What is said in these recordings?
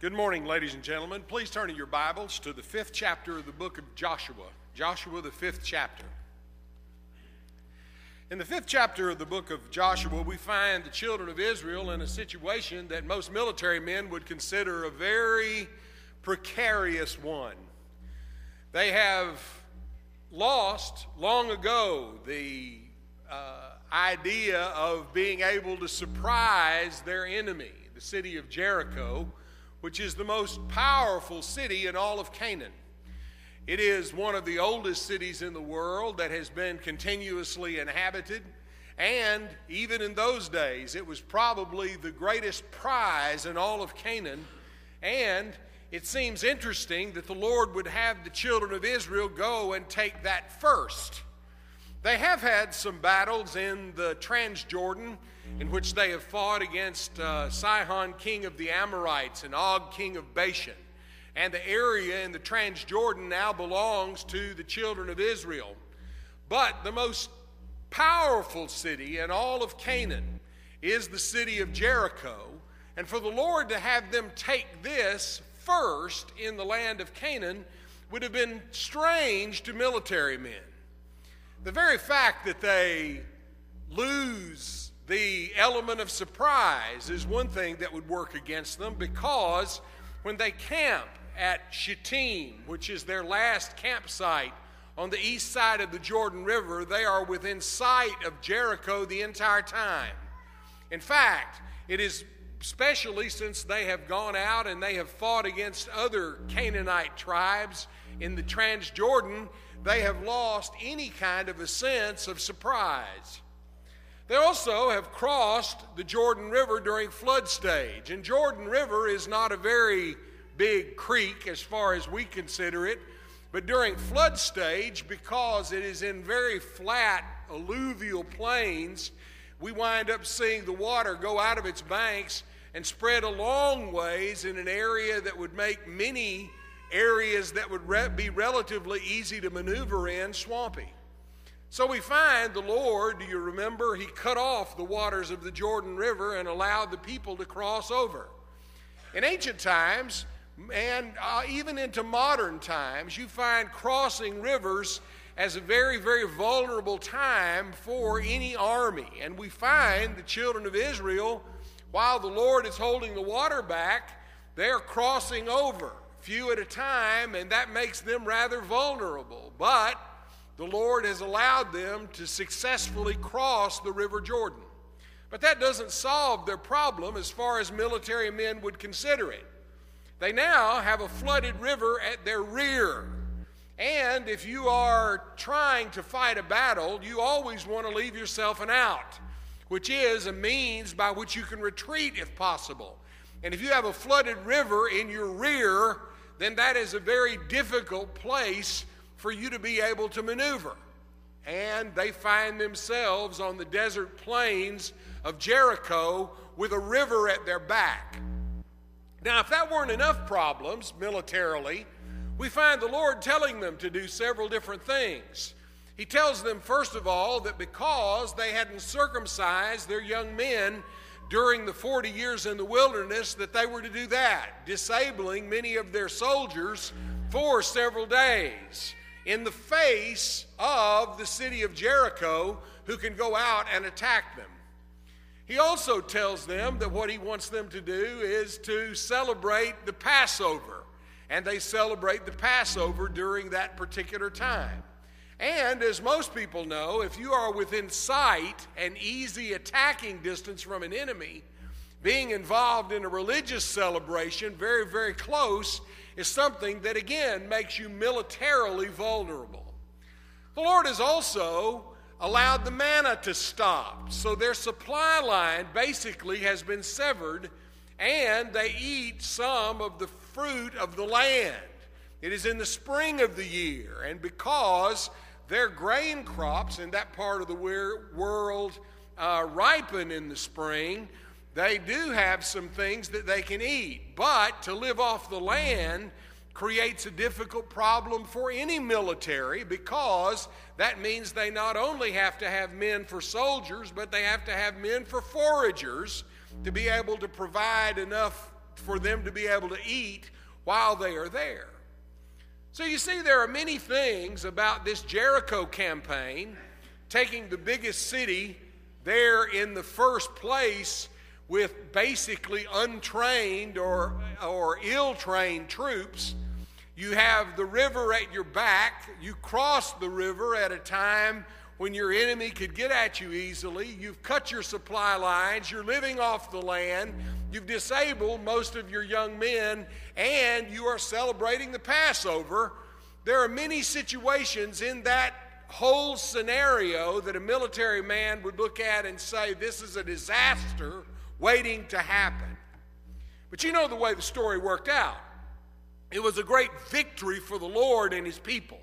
Good morning, ladies and gentlemen. Please turn in your Bibles to the 5th chapter of the book of Joshua. Joshua, the 5th chapter. In the 5th chapter of the book of Joshua, we find the children of Israel in a situation that most military men would consider a very precarious one. They have lost long ago the idea of being able to surprise their enemy, the city of Jericho, which is the most powerful city in all of Canaan. It is one of the oldest cities in the world that has been continuously inhabited, and even in those days, it was probably the greatest prize in all of Canaan, and it seems interesting that the Lord would have the children of Israel go and take that first. They have had some battles in the Transjordan, in which they have fought against Sihon, king of the Amorites, and Og, king of Bashan. And the area in the Transjordan now belongs to the children of Israel. But the most powerful city in all of Canaan is the city of Jericho. And for the Lord to have them take this first in the land of Canaan would have been strange to military men. The very fact that they lose the element of surprise is one thing that would work against them, because when they camp at Shittim, which is their last campsite on the east side of the Jordan River, they are within sight of Jericho the entire time. In fact, it is especially since they have gone out and they have fought against other Canaanite tribes in the Transjordan, they have lost any kind of a sense of surprise. They also have crossed the Jordan River during flood stage. And Jordan River is not a very big creek as far as we consider it, but during flood stage, because it is in very flat alluvial plains, we wind up seeing the water go out of its banks and spread a long ways in an area that would make many areas that would be relatively easy to maneuver in swampy. So we find the Lord, do you remember, he cut off the waters of the Jordan River and allowed the people to cross over. In ancient times, and even into modern times, you find crossing rivers as a very, very vulnerable time for any army. And we find the children of Israel, while the Lord is holding the water back, they're crossing over, few at a time, and that makes them rather vulnerable. But the Lord has allowed them to successfully cross the River Jordan. But that doesn't solve their problem as far as military men would consider it. They now have a flooded river at their rear. And if you are trying to fight a battle, you always want to leave yourself an out, which is a means by which you can retreat if possible. And if you have a flooded river in your rear, then that is a very difficult place for you to be able to maneuver. And they find themselves on the desert plains of Jericho with a river at their back. Now, if that weren't enough problems militarily, we find the Lord telling them to do several different things. He tells them, first of all, that because they hadn't circumcised their young men during the 40 years in the wilderness, that they were to do that, disabling many of their soldiers for several days in the face of the city of Jericho, who can go out and attack them. He also tells them that what he wants them to do is to celebrate the Passover, and they celebrate the Passover during that particular time. And as most people know, if you are within sight and easy attacking distance from an enemy, being involved in a religious celebration very, very close is something that, again, makes you militarily vulnerable. The Lord has also allowed the manna to stop, so their supply line basically has been severed, and they eat some of the fruit of the land. It is in the spring of the year, and because their grain crops in that part of the world ripen in the spring, they do have some things that they can eat. But to live off the land creates a difficult problem for any military, because that means they not only have to have men for soldiers, but they have to have men for foragers to be able to provide enough for them to be able to eat while they are there. So you see, there are many things about this Jericho campaign, taking the biggest city there in the first place with basically untrained or ill-trained troops. You have the river at your back. You cross the river at a time when your enemy could get at you easily. You've cut your supply lines. You're living off the land. You've disabled most of your young men, and you are celebrating the Passover. There are many situations in that whole scenario that a military man would look at and say, this is a disaster waiting to happen. But you know the way the story worked out. It was a great victory for the Lord and his people.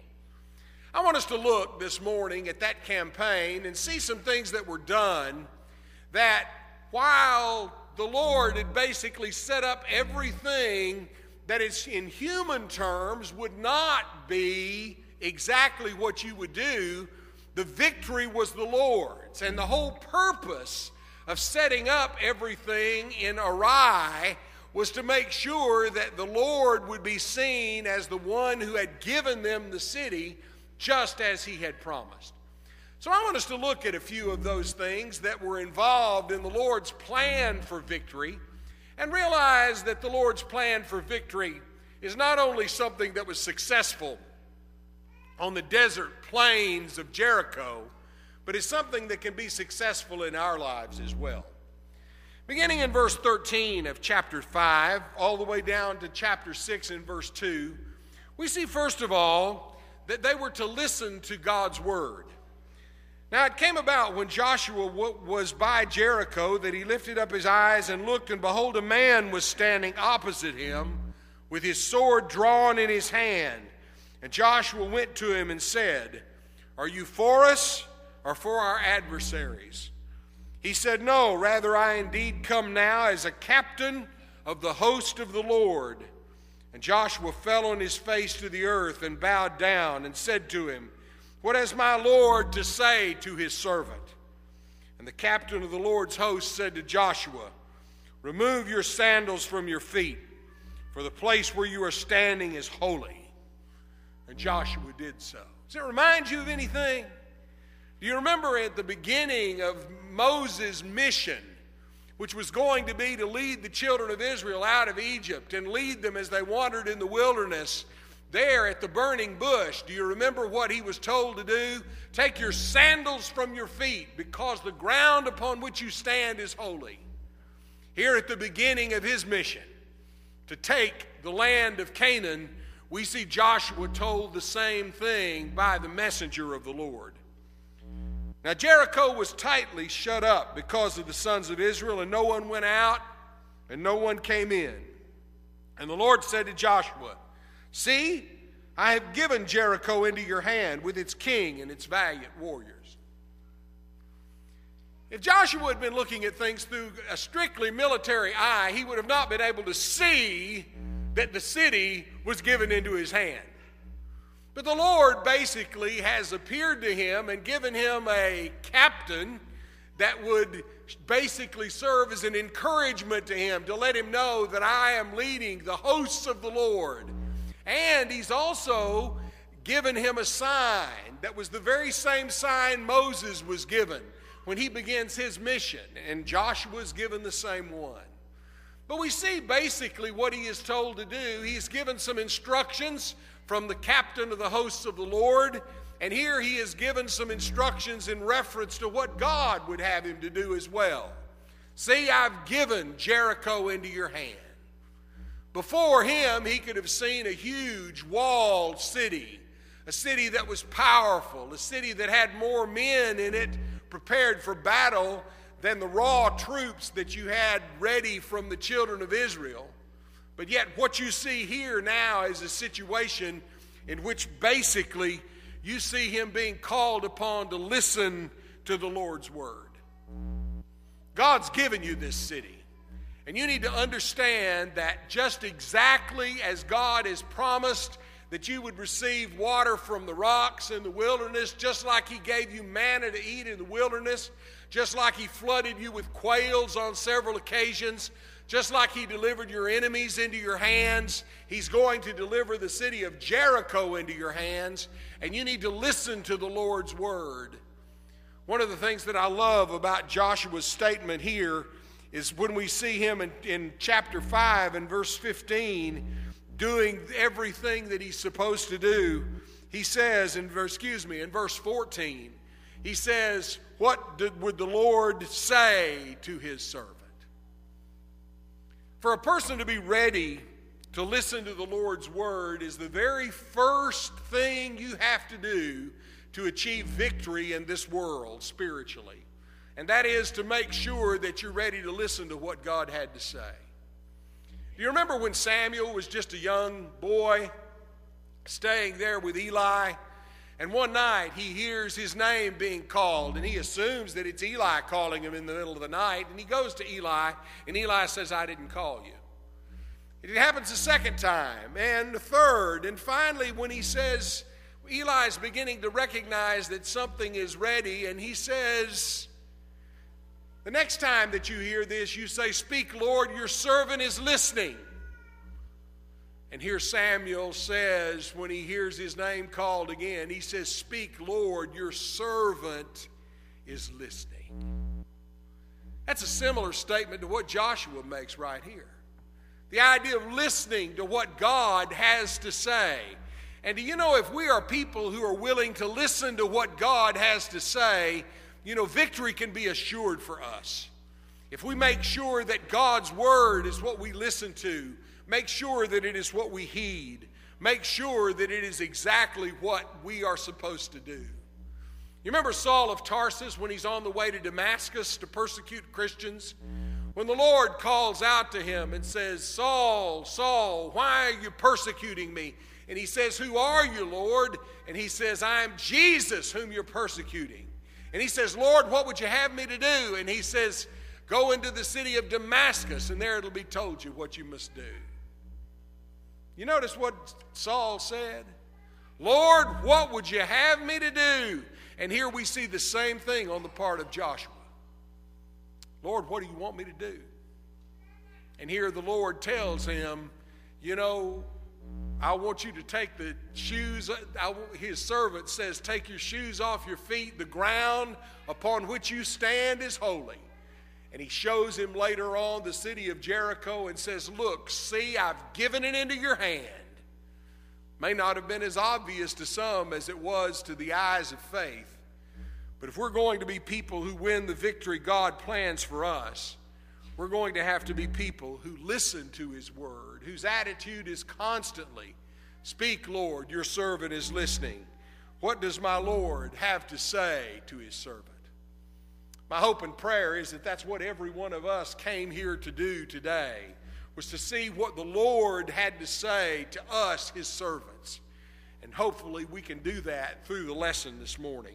I want us to look this morning at that campaign and see some things that were done that, while the Lord had basically set up everything that is in human terms would not be exactly what you would do, the victory was the Lord's. And the whole purpose of setting up everything in awry was to make sure that the Lord would be seen as the one who had given them the city just as he had promised. So I want us to look at a few of those things that were involved in the Lord's plan for victory, and realize that the Lord's plan for victory is not only something that was successful on the desert plains of Jericho, but is something that can be successful in our lives as well. Beginning in verse 13 of chapter 5, all the way down to chapter 6 and verse 2, we see first of all that they were to listen to God's word. Now it came about when Joshua was by Jericho that he lifted up his eyes and looked, and behold, a man was standing opposite him with his sword drawn in his hand. And Joshua went to him and said, "Are you for us or for our adversaries?" He said, "No, rather I indeed come now as a captain of the host of the Lord." And Joshua fell on his face to the earth and bowed down and said to him, "What has my Lord to say to his servant?" And the captain of the Lord's host said to Joshua, "Remove your sandals from your feet, for the place where you are standing is holy." And Joshua did so. Does it remind you of anything? Do you remember at the beginning of Moses' mission, which was going to be to lead the children of Israel out of Egypt and lead them as they wandered in the wilderness there at the burning bush? Do you remember what he was told to do? Take your sandals from your feet, because the ground upon which you stand is holy. Here at the beginning of his mission to take the land of Canaan, we see Joshua told the same thing by the messenger of the Lord. Now Jericho was tightly shut up because of the sons of Israel, and no one went out and no one came in. And the Lord said to Joshua, "See, I have given Jericho into your hand with its king and its valiant warriors." If Joshua had been looking at things through a strictly military eye, he would have not been able to see that the city was given into his hand. But the Lord basically has appeared to him and given him a captain that would basically serve as an encouragement to him, to let him know that I am leading the hosts of the Lord. And he's also given him a sign that was the very same sign Moses was given when he begins his mission, and Joshua's given the same one. But we see basically what he is told to do. He's given some instructions from the captain of the hosts of the Lord, and here he is given some instructions in reference to what God would have him to do as well. "See, I've given Jericho into your hand." Before him, he could have seen a huge walled city, a city that was powerful, a city that had more men in it prepared for battle than the raw troops that you had ready from the children of Israel. But yet what you see here now is a situation in which basically you see him being called upon to listen to the Lord's word. God's given you this city, and you need to understand that just exactly as God has promised that you would receive water from the rocks in the wilderness, just like He gave you manna to eat in the wilderness, just like He flooded you with quails on several occasions, just like He delivered your enemies into your hands. He's going to deliver the city of Jericho into your hands, and you need to listen to the Lord's word. One of the things that I love about Joshua's statement here is when we see him in chapter 5 and verse 15 doing everything that he's supposed to do. He says in verse 14, he says, what would the Lord say to His servant? For a person to be ready to listen to the Lord's word is the very first thing you have to do to achieve victory in this world spiritually. And that is to make sure that you're ready to listen to what God had to say. Do you remember when Samuel was just a young boy staying there with Eli? And one night he hears his name being called, and he assumes that it's Eli calling him in the middle of the night. And he goes to Eli, and Eli says, I didn't call you. It happens a second time, and the third, and finally when he says, Eli's beginning to recognize that something is ready, and he says, the next time that you hear this, you say, speak, Lord, your servant is listening. And here Samuel says, when he hears his name called again, he says, speak, Lord, your servant is listening. That's a similar statement to what Joshua makes right here. The idea of listening to what God has to say. And do you know, if we are people who are willing to listen to what God has to say, you know, victory can be assured for us. If we make sure that God's word is what we listen to, make sure that it is what we heed, make sure that it is exactly what we are supposed to do. You remember Saul of Tarsus when he's on the way to Damascus to persecute Christians? When the Lord calls out to him and says, Saul, Saul, why are you persecuting me? And he says, who are you, Lord? And he says, I am Jesus whom you're persecuting. And he says, Lord, what would you have me to do? And he says, go into the city of Damascus, and there it'll be told you what you must do. You notice what Saul said? Lord, what would you have me to do? And here we see the same thing on the part of Joshua. Lord, what do you want me to do? And here the Lord tells him, you know, I want you to take the shoes. His servant says, take your shoes off your feet. The ground upon which you stand is holy. And he shows him later on the city of Jericho and says, look, see, I've given it into your hand. May not have been as obvious to some as it was to the eyes of faith. But if we're going to be people who win the victory God plans for us, we're going to have to be people who listen to His word, whose attitude is constantly, speak, Lord, your servant is listening. What does my Lord have to say to His servant? My hope and prayer is that that's what every one of us came here to do today, was to see what the Lord had to say to us, His servants. And hopefully we can do that through the lesson this morning.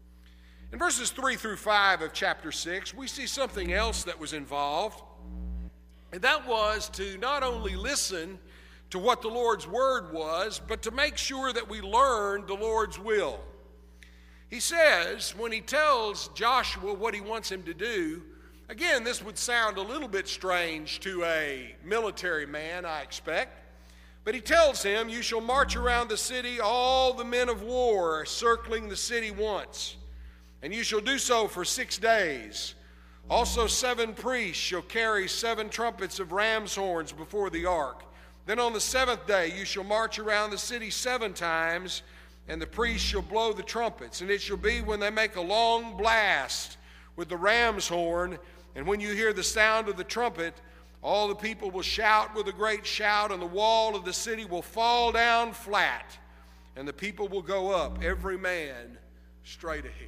In verses 3 through 5 of chapter 6, we see something else that was involved. And that was to not only listen to what the Lord's word was, but to make sure that we learned the Lord's will. He says, when he tells Joshua what he wants him to do, again, this would sound a little bit strange to a military man, I expect. But he tells him, you shall march around the city, all the men of war, circling the city once. And you shall do so for 6 days. Also 7 priests shall carry 7 trumpets of ram's horns before the ark. Then on the 7th day you shall march around the city 7 times, and the priests shall blow the trumpets. And it shall be when they make a long blast with the ram's horn, and when you hear the sound of the trumpet, all the people will shout with a great shout, and the wall of the city will fall down flat, and the people will go up, every man straight ahead.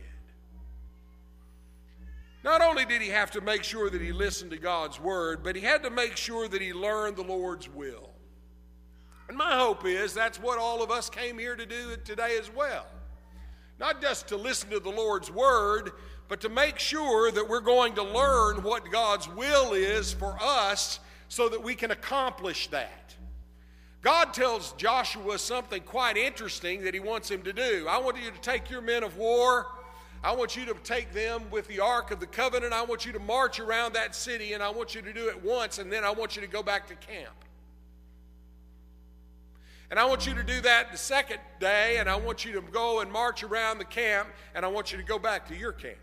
Not only did he have to make sure that he listened to God's word, but he had to make sure that he learned the Lord's will. And my hope is that's what all of us came here to do today as well. Not just to listen to the Lord's word, but to make sure that we're going to learn what God's will is for us so that we can accomplish that. God tells Joshua something quite interesting that he wants him to do. I want you to take your men of war. I want you to take them with the Ark of the Covenant. I want you to march around that city, and I want you to do it once, and then I want you to go back to camp. And I want you to do that the second day, and I want you to go and march around the camp, and I want you to go back to your camp.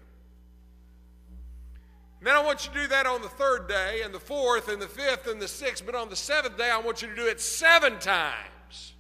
And then I want you to do that on the third day, and the fourth, and the fifth, and the sixth, but on the seventh day, I want you to do it 7 times.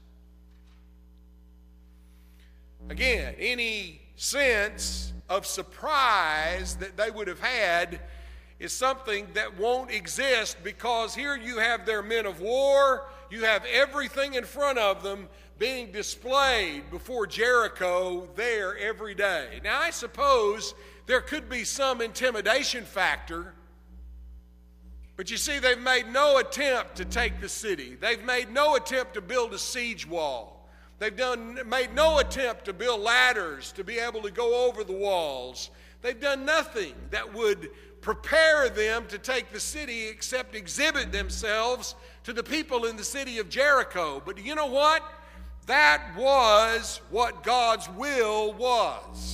Again, any sense of surprise that they would have had is something that won't exist, because here you have their men of war, you have everything in front of them being displayed before Jericho there every day. Now, I suppose there could be some intimidation factor, but you see, they've made no attempt to take the city. They've made no attempt to build a siege wall. They've made no attempt to build ladders to be able to go over the walls. They've done nothing that would prepare them to take the city except exhibit themselves to the people in the city of Jericho. But you know what? That was what God's will was.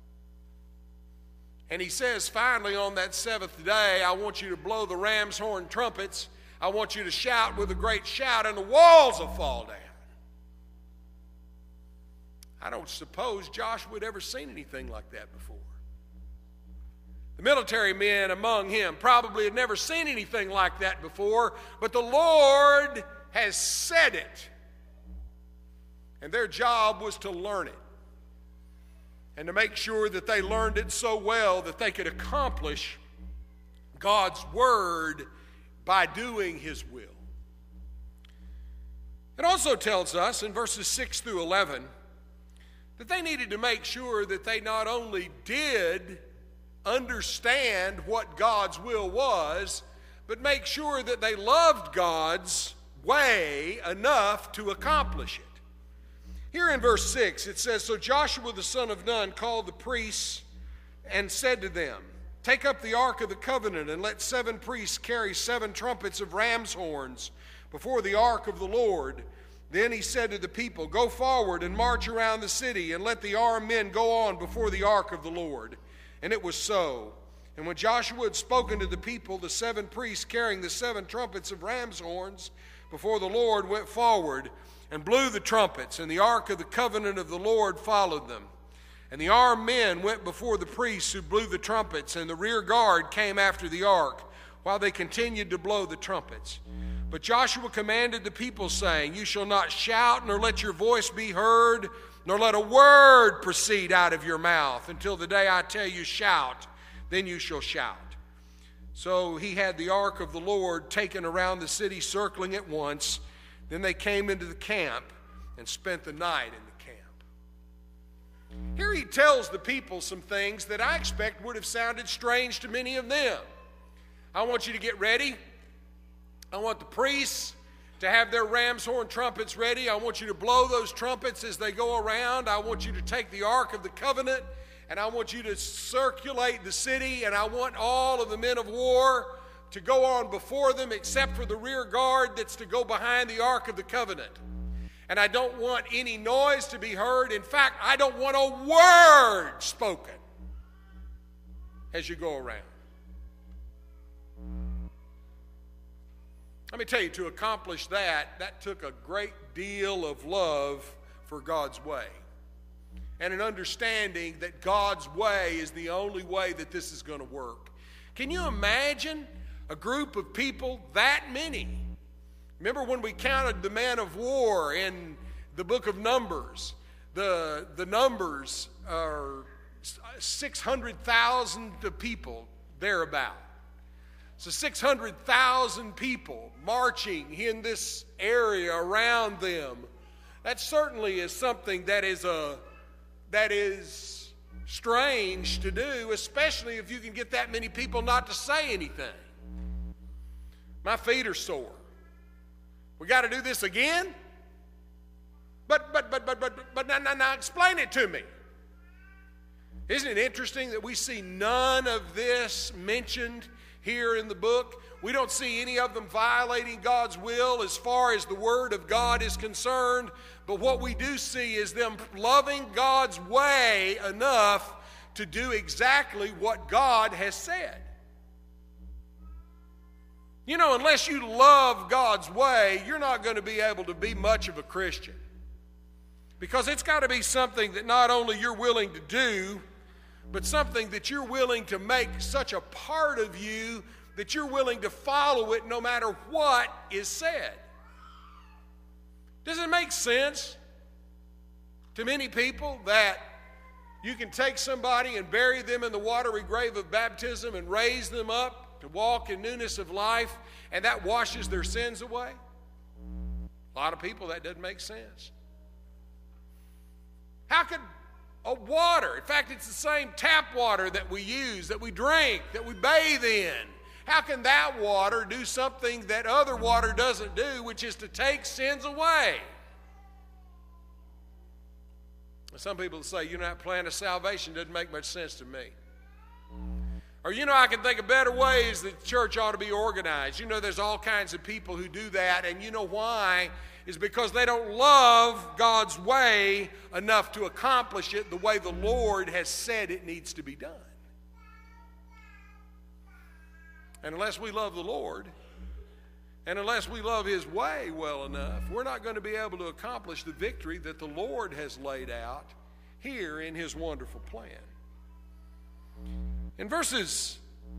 And he says finally on that 7th day, I want you to blow the ram's horn trumpets. I want you to shout with a great shout, and the walls will fall down. I don't suppose Joshua had ever seen anything like that before. The military men among him probably had never seen anything like that before, but the Lord has said it. And their job was to learn it, and to make sure that they learned it so well that they could accomplish God's word by doing his will. It also tells us in verses 6 through 11 that they needed to make sure that they not only did understand what God's will was, but make sure that they loved God's way enough to accomplish it. Here in verse 6 it says, So Joshua the son of Nun called the priests and said to them, Take up the ark of the covenant, and let 7 priests carry 7 trumpets of ram's horns before the ark of the Lord. Then he said to the people, Go forward and march around the city, and let the armed men go on before the ark of the Lord. And it was so. And when Joshua had spoken to the people, the 7 priests carrying the 7 trumpets of ram's horns before the Lord went forward and blew the trumpets, and the ark of the covenant of the Lord followed them. And the armed men went before the priests who blew the trumpets, and the rear guard came after the ark, while they continued to blow the trumpets. But Joshua commanded the people, saying, You shall not shout, nor let your voice be heard, nor let a word proceed out of your mouth, until the day I tell you, shout, then you shall shout. So he had the ark of the Lord taken around the city, circling it once. Then they came into the camp and spent the night in the camp. Here he tells the people some things that I expect would have sounded strange to many of them. I want you to get ready. I want the priests to have their ram's horn trumpets ready. I want you to blow those trumpets as they go around. I want you to take the Ark of the Covenant, and I want you to circulate the city, and I want all of the men of war to go on before them, except for the rear guard that's to go behind the Ark of the Covenant. And I don't want any noise to be heard. In fact, I don't want a word spoken as you go around. Let me tell you, to accomplish that took a great deal of love for God's way, and an understanding that God's way is the only way that this is going to work. Can you imagine a group of people that many? Remember when we counted the men of war in the book of Numbers? The numbers are 600,000 people thereabout. So 600,000 people marching in this area around them. That certainly is something that is strange to do, especially if you can get that many people not to say anything. My feet are sore. We got to do this again? But now explain it to me. Isn't it interesting that we see none of this mentioned here in the book? We don't see any of them violating God's will as far as the Word of God is concerned. But what we do see is them loving God's way enough to do exactly what God has said. You know, unless you love God's way, you're not going to be able to be much of a Christian. Because it's got to be something that not only you're willing to do, but something that you're willing to make such a part of you that you're willing to follow it no matter what is said. Does it make sense to many people that you can take somebody and bury them in the watery grave of baptism and raise them up to walk in newness of life, and that washes their sins away? A lot of people, that doesn't make sense. How could water, in fact, it's the same tap water that we use, that we drink, that we bathe in. How can that water do something that other water doesn't do, which is to take sins away? Some people say, you know, that plan of salvation doesn't make much sense to me. Or, you know, I can think of better ways that the church ought to be organized. You know, there's all kinds of people who do that, and you know why? Is because they don't love God's way enough to accomplish it the way the Lord has said it needs to be done. And unless we love the Lord, and unless we love His way well enough, we're not going to be able to accomplish the victory that the Lord has laid out here in His wonderful plan. In verses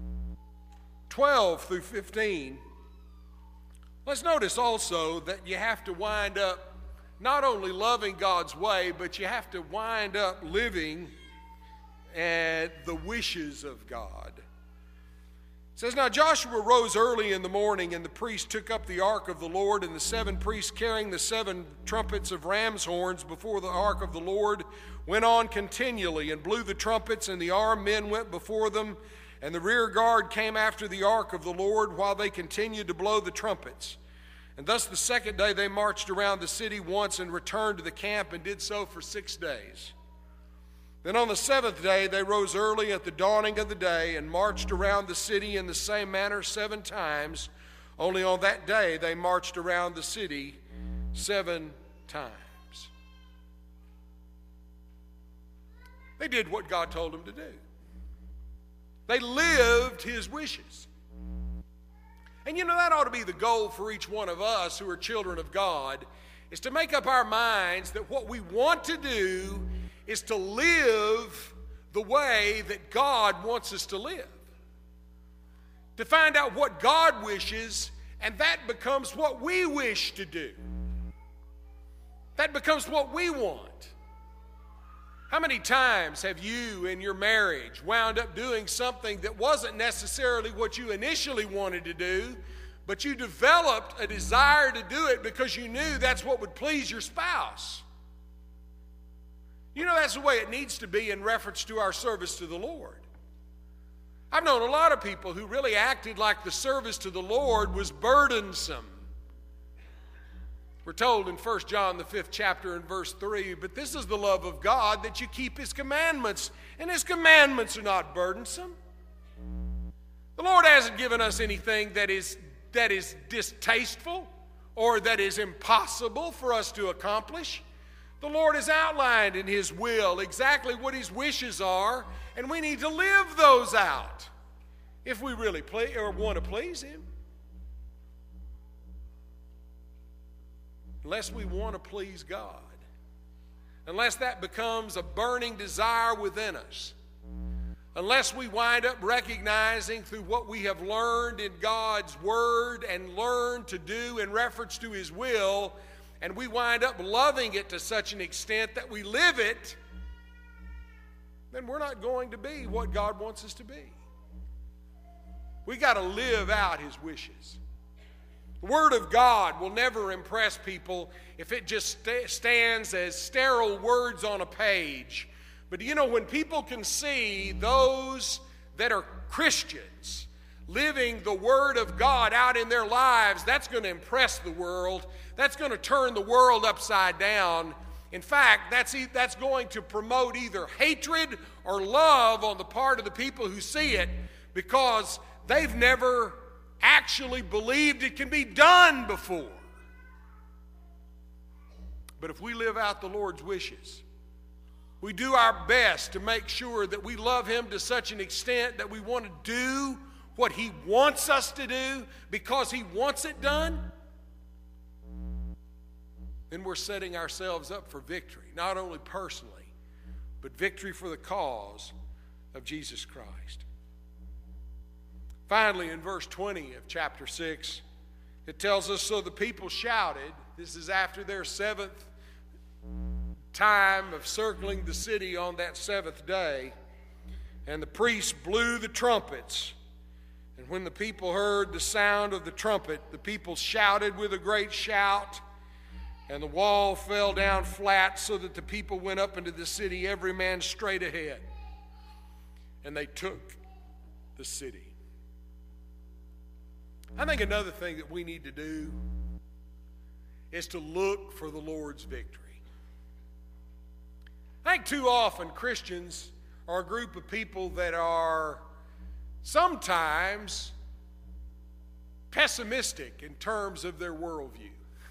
12 through 15, let's notice also that you have to wind up not only loving God's way, but you have to wind up living at the wishes of God. It says, now Joshua rose early in the morning, and the priests took up the ark of the Lord, and the 7 priests carrying the 7 trumpets of ram's horns before the ark of the Lord went on continually and blew the trumpets, and the armed men went before them, and the rear guard came after the ark of the Lord while they continued to blow the trumpets. And thus the second day they marched around the city once and returned to the camp and did so for 6 days. Then on the 7th day they rose early at the dawning of the day and marched around the city in the same manner 7 times. Only on that day they marched around the city 7 times. They did what God told them to do. They lived His wishes. And you know, that ought to be the goal for each one of us who are children of God, is to make up our minds that what we want to do is to live the way that God wants us to live. To find out what God wishes, and that becomes what we wish to do. That becomes what we want. How many times have you in your marriage wound up doing something that wasn't necessarily what you initially wanted to do, but you developed a desire to do it because you knew that's what would please your spouse? You know, that's the way it needs to be in reference to our service to the Lord. I've known a lot of people who really acted like the service to the Lord was burdensome. We're told in 1 John, the 5th chapter, and verse 3, but this is the love of God, that you keep His commandments, and His commandments are not burdensome. The Lord hasn't given us anything that is distasteful or that is impossible for us to accomplish. The Lord has outlined in His will exactly what His wishes are, and we need to live those out if we really want to please Him. Unless we want to please God, unless that becomes a burning desire within us, unless we wind up recognizing through what we have learned in God's Word and learned to do in reference to His will, and we wind up loving it to such an extent that we live it, then we're not going to be what God wants us to be. We got to live out His wishes. The Word of God will never impress people if it just stands as sterile words on a page. But you know, when people can see those that are Christians living the Word of God out in their lives, that's going to impress the world. That's going to turn the world upside down In fact, that's going to promote either hatred or love on the part of the people who see it, because they've never actually believed it can be done before. But if we live out the Lord's wishes, we do our best to make sure that we love Him to such an extent that we want to do what He wants us to do because He wants it done, then we're setting ourselves up for victory, not only personally, but victory for the cause of Jesus Christ. Finally, in verse 20 of chapter 6, it tells us, so the people shouted. This is after their seventh time of circling the city on that seventh day. And the priests blew the trumpets. And when the people heard the sound of the trumpet, the people shouted with a great shout. And the wall fell down flat, so that the people went up into the city, every man straight ahead. And they took the city. I think another thing that we need to do is to look for the Lord's victory. I think too often Christians are a group of people that are sometimes pessimistic in terms of their worldview.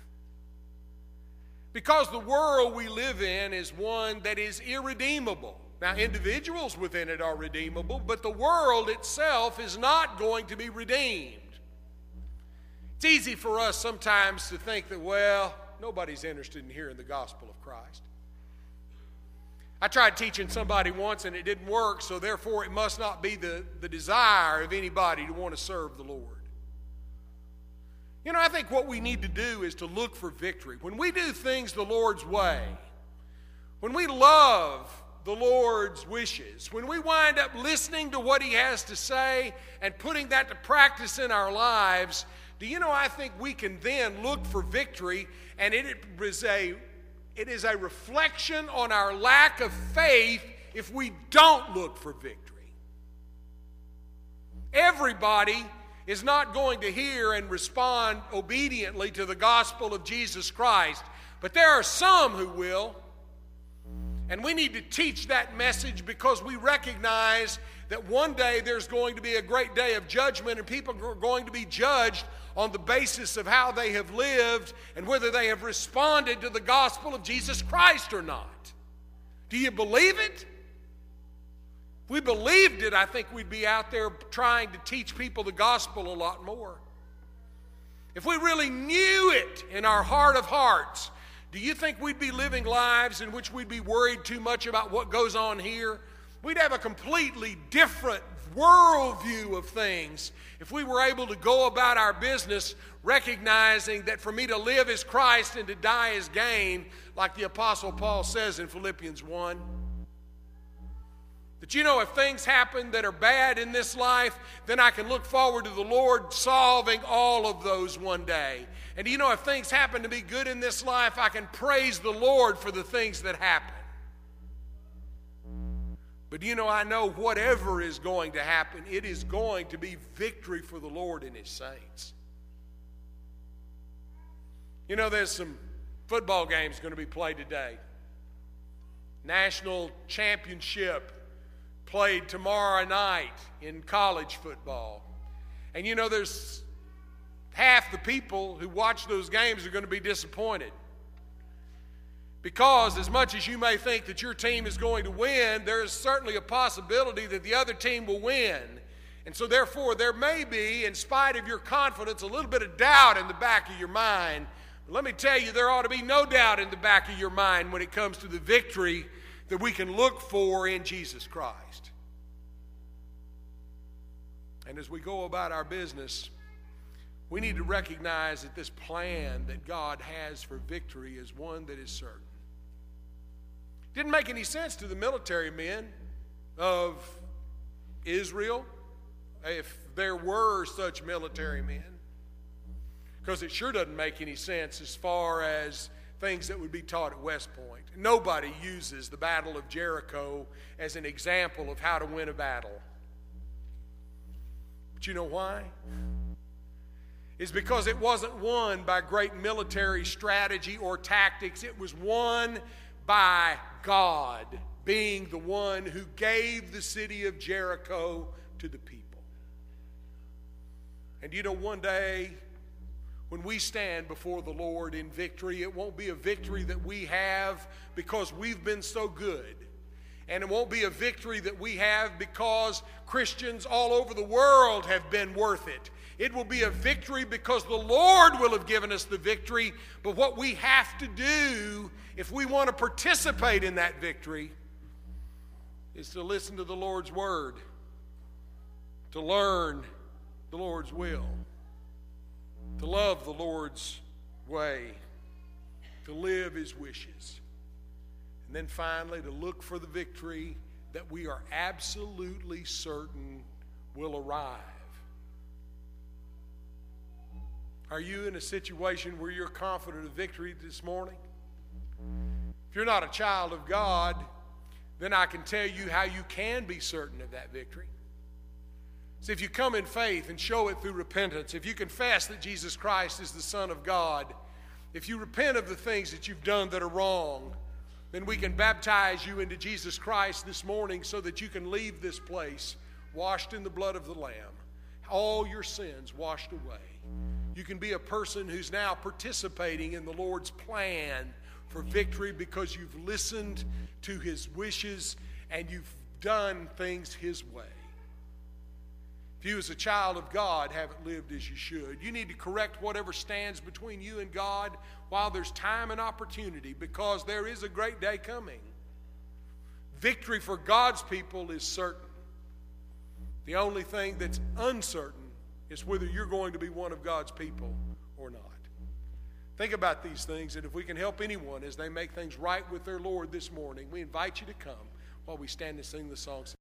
Because the world we live in is one that is irredeemable. Now, individuals within it are redeemable, but the world itself is not going to be redeemed. It's easy for us sometimes to think that, well, nobody's interested in hearing the gospel of Christ. I tried teaching somebody once and it didn't work, so therefore it must not be the desire of anybody to want to serve the Lord. You know, I think what we need to do is to look for victory. When we do things the Lord's way, when we love the Lord's wishes, when we wind up listening to what He has to say and putting that to practice in our lives, do you know, I think we can then look for victory, and it is a reflection on our lack of faith if we don't look for victory. Everybody is not going to hear and respond obediently to the gospel of Jesus Christ, but there are some who will. And we need to teach that message because we recognize that one day there's going to be a great day of judgment, and people are going to be judged on the basis of how they have lived and whether they have responded to the gospel of Jesus Christ or not. Do you believe it? If we believed it, I think we'd be out there trying to teach people the gospel a lot more. If we really knew it in our heart of hearts, do you think we'd be living lives in which we'd be worried too much about what goes on here? We'd have a completely different worldview of things if we were able to go about our business recognizing that for me to live is Christ and to die is gain, like the Apostle Paul says in Philippians 1. That, you know, if things happen that are bad in this life, then I can look forward to the Lord solving all of those one day. And you know, if things happen to be good in this life, I can praise the Lord for the things that happen. But you know, I know whatever is going to happen, it is going to be victory for the Lord and His saints. You know, there's some football games going to be played today. National championship played tomorrow night in college football. And you know, there's half the people who watch those games are going to be disappointed. Because as much as you may think that your team is going to win, there is certainly a possibility that the other team will win. And so therefore, there may be, in spite of your confidence, a little bit of doubt in the back of your mind. But let me tell you, there ought to be no doubt in the back of your mind when it comes to the victory that we can look for in Jesus Christ. And as we go about our business, we need to recognize that this plan that God has for victory is one that is certain. It didn't make any sense to the military men of Israel, if there were such military men, because it sure doesn't make any sense as far as things that would be taught at West Point. Nobody uses the Battle of Jericho as an example of how to win a battle. But you know why? It's because it wasn't won by great military strategy or tactics. It was won by God being the one who gave the city of Jericho to the people. And you know, one day when we stand before the Lord in victory, it won't be a victory that we have because we've been so good. And it won't be a victory that we have because Christians all over the world have been worth it. It will be a victory because the Lord will have given us the victory. But what we have to do, if we want to participate in that victory, is to listen to the Lord's word, to learn the Lord's will, to love the Lord's way, to live his wishes. And then finally, to look for the victory that we are absolutely certain will arrive. Are you in a situation where you're confident of victory this morning? If you're not a child of God, then I can tell you how you can be certain of that victory. So if you come in faith and show it through repentance, if you confess that Jesus Christ is the Son of God, if you repent of the things that you've done that are wrong, then we can baptize you into Jesus Christ this morning so that you can leave this place washed in the blood of the Lamb, all your sins washed away. You can be a person who's now participating in the Lord's plan for victory because you've listened to his wishes and you've done things his way. If you as a child of God haven't lived as you should, you need to correct whatever stands between you and God while there's time and opportunity, because there is a great day coming. Victory for God's people is certain. The only thing that's uncertain is whether you're going to be one of God's people or not. Think about these things, and if we can help anyone as they make things right with their Lord this morning, we invite you to come while we stand and sing the song.